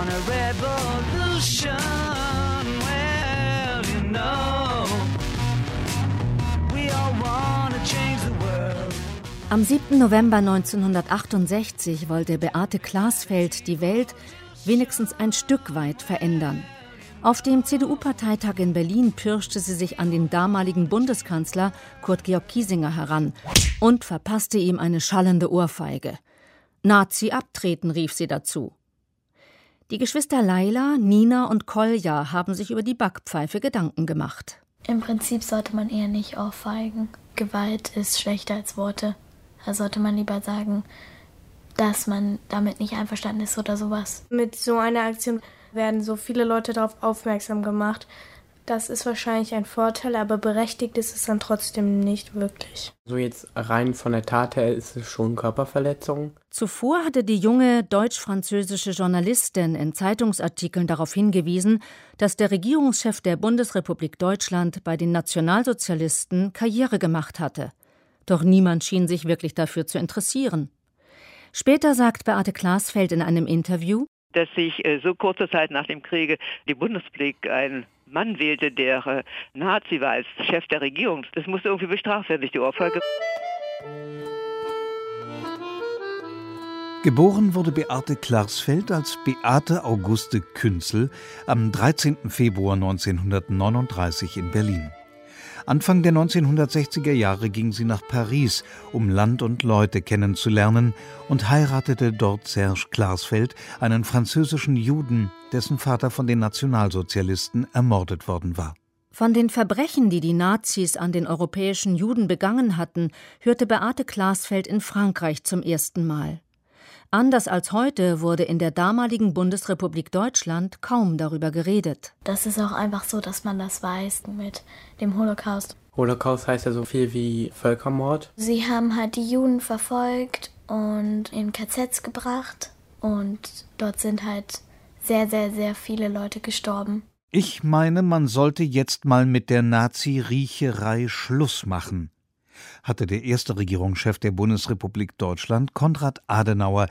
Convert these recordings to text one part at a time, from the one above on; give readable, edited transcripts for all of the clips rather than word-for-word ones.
want a revolution. Well, you know, we all want to change the world. Am 7. November 1968 wollte Beate Klarsfeld die Welt wenigstens ein Stück weit verändern. Auf dem CDU-Parteitag in Berlin pirschte sie sich an den damaligen Bundeskanzler Kurt Georg Kiesinger heran und verpasste ihm eine schallende Ohrfeige. Nazi abtreten, rief sie dazu. Die Geschwister Laila, Nina und Kolja haben sich über die Backpfeife Gedanken gemacht. Im Prinzip sollte man eher nicht ohrfeigen. Gewalt ist schlechter als Worte. Da sollte man lieber sagen, dass man damit nicht einverstanden ist oder sowas. Mit so einer Aktion werden so viele Leute darauf aufmerksam gemacht. Das ist wahrscheinlich ein Vorteil, aber berechtigt ist es dann trotzdem nicht wirklich. So jetzt rein von der Tat her ist es schon Körperverletzung. Zuvor hatte die junge deutsch-französische Journalistin in Zeitungsartikeln darauf hingewiesen, dass der Regierungschef der Bundesrepublik Deutschland bei den Nationalsozialisten Karriere gemacht hatte. Doch niemand schien sich wirklich dafür zu interessieren. Später sagt Beate Klarsfeld in einem Interview, dass sich so kurze Zeit nach dem Kriege die Bundesrepublik einen Mann wählte, der Nazi war als Chef der Regierung. Das musste irgendwie bestraft werden durch die Ohrfeige. Geboren wurde Beate Klarsfeld als Beate Auguste Künzel am 13. Februar 1939 in Berlin. Anfang der 1960er Jahre ging sie nach Paris, um Land und Leute kennenzulernen, und heiratete dort Serge Klarsfeld, einen französischen Juden, dessen Vater von den Nationalsozialisten ermordet worden war. Von den Verbrechen, die die Nazis an den europäischen Juden begangen hatten, hörte Beate Klarsfeld in Frankreich zum ersten Mal. Anders als heute wurde in der damaligen Bundesrepublik Deutschland kaum darüber geredet. Das ist auch einfach so, dass man das weiß mit dem Holocaust. Holocaust heißt ja so viel wie Völkermord. Sie haben halt die Juden verfolgt und in KZs gebracht und dort sind halt sehr, sehr, sehr viele Leute gestorben. Ich meine, man sollte jetzt mal mit der Nazi-Riecherei Schluss machen, hatte der erste Regierungschef der Bundesrepublik Deutschland, Konrad Adenauer,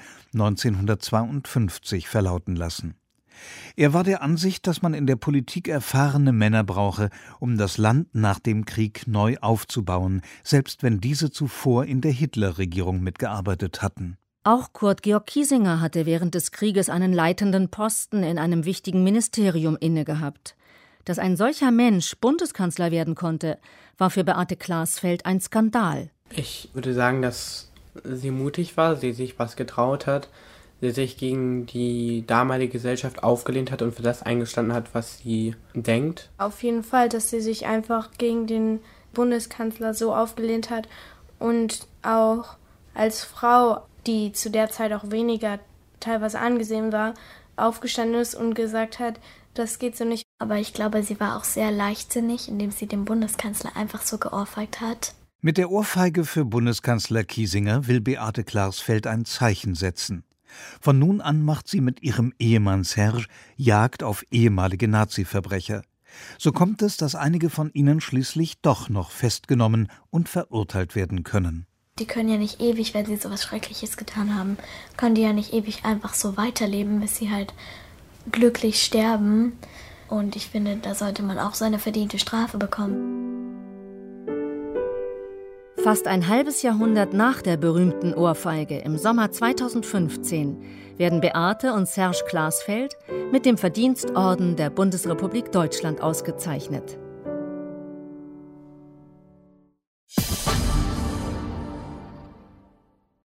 1952 verlauten lassen. Er war der Ansicht, dass man in der Politik erfahrene Männer brauche, um das Land nach dem Krieg neu aufzubauen, selbst wenn diese zuvor in der Hitlerregierung mitgearbeitet hatten. Auch Kurt Georg Kiesinger hatte während des Krieges einen leitenden Posten in einem wichtigen Ministerium innegehabt. Dass ein solcher Mensch Bundeskanzler werden konnte, war für Beate Klarsfeld ein Skandal. Ich würde sagen, dass sie mutig war, sie sich was getraut hat, sie sich gegen die damalige Gesellschaft aufgelehnt hat und für das eingestanden hat, was sie denkt. Auf jeden Fall, dass sie sich einfach gegen den Bundeskanzler so aufgelehnt hat und auch als Frau, die zu der Zeit auch weniger teilweise angesehen war, aufgestanden ist und gesagt hat, das geht so nicht. Aber ich glaube, sie war auch sehr leichtsinnig, indem sie den Bundeskanzler einfach so geohrfeigt hat. Mit der Ohrfeige für Bundeskanzler Kiesinger will Beate Klarsfeld ein Zeichen setzen. Von nun an macht sie mit ihrem Ehemann Serge Jagd auf ehemalige Nazi-Verbrecher. So kommt es, dass einige von ihnen schließlich doch noch festgenommen und verurteilt werden können. Die können ja nicht ewig, wenn sie so was Schreckliches getan haben, können die ja nicht ewig einfach so weiterleben, bis sie halt glücklich sterben. Und ich finde, da sollte man auch seine verdiente Strafe bekommen. Fast ein halbes Jahrhundert nach der berühmten Ohrfeige im Sommer 2015 werden Beate und Serge Klarsfeld mit dem Verdienstorden der Bundesrepublik Deutschland ausgezeichnet.